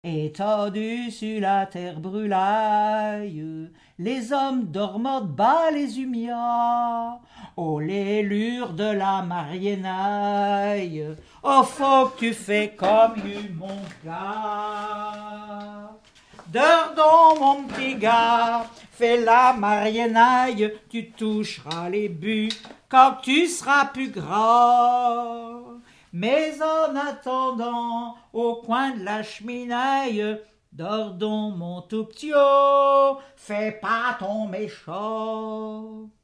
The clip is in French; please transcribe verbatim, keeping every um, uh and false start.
Étendus sur la terre brûlaille, les hommes dorment bas les humias. Oh, les lures de la marienaille, oh, faut que tu fais comme eu, mon gars. Dors donc, mon petit gars, fais la marienaille, tu toucheras les buts quand tu seras plus grand. Mais en attendant, au coin de la cheminaille, dors donc, mon tout petit haut, fais pas ton méchant.